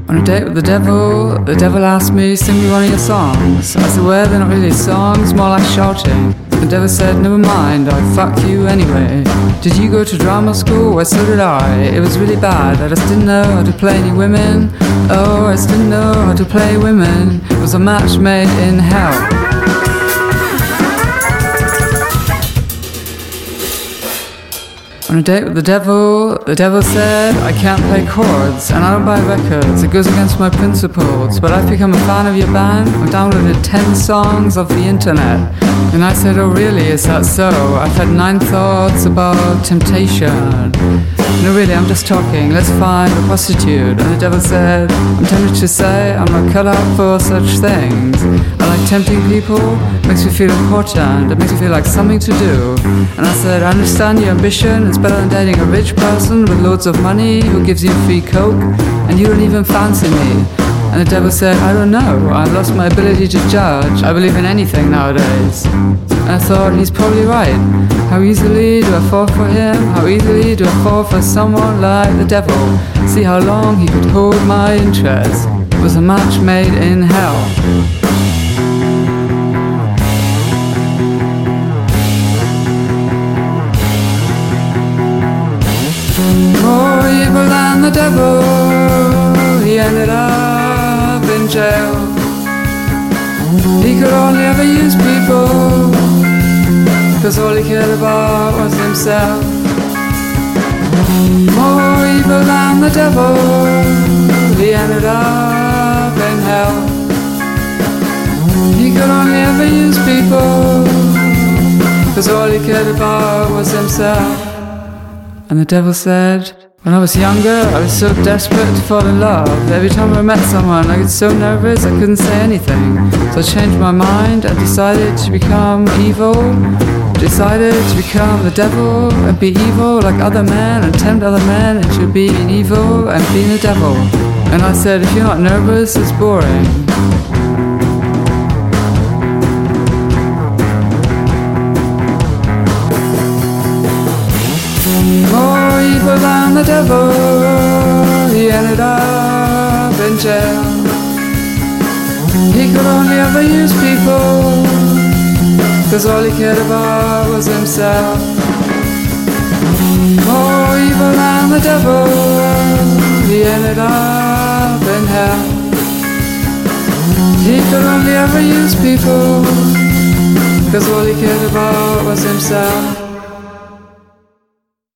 On a date with the devil asked me, sing me one of your songs. I said, well, they're not really songs, more like shouting. The devil said, never mind, I'll fuck you anyway. Did you go to drama school? Well, so did I. It was really bad, I just didn't know how to play any women. Oh, I just didn't know how to play women. It was a match made in hell. On a date with the devil said, I can't play chords and I don't buy records, it goes against my principles, but I've become a fan of your band. I've downloaded 10 songs off the internet. And I said, oh really, is that so? I've had 9 thoughts about temptation. No really, I'm just talking, let's find a prostitute. And the devil said, I'm tempted to say I'm not cut out for such things. I like tempting people, it makes me feel important, it makes me feel like something to do. And I said, I understand your ambition, it's better than dating a rich person with loads of money who gives you free coke, and you don't even fancy me. And the devil said, I don't know, I've lost my ability to judge. I believe in anything nowadays. And I thought, he's probably right. How easily do I fall for him? How easily do I fall for someone like the devil? See how long he could hold my interest. It was a match made in hell. More evil than the devil, he ended up in jail. He could only ever use people, cause all he cared about was himself. More evil than the devil, he ended up in hell. He could only ever use people, cause all he cared about was himself. And the devil said, when I was younger, I was so desperate to fall in love. Every time I met someone, I got so nervous I couldn't say anything. So I changed my mind and decided to become evil. Decided to become the devil and be evil like other men and tempt other men into being evil and being the devil. And I said, if you're not nervous, it's boring. More evil than the devil, he ended up in jail. He could only ever use people, cause all he cared about was himself. More evil than the devil, he ended up in hell. He could only ever use people, cause all he cared about was himself.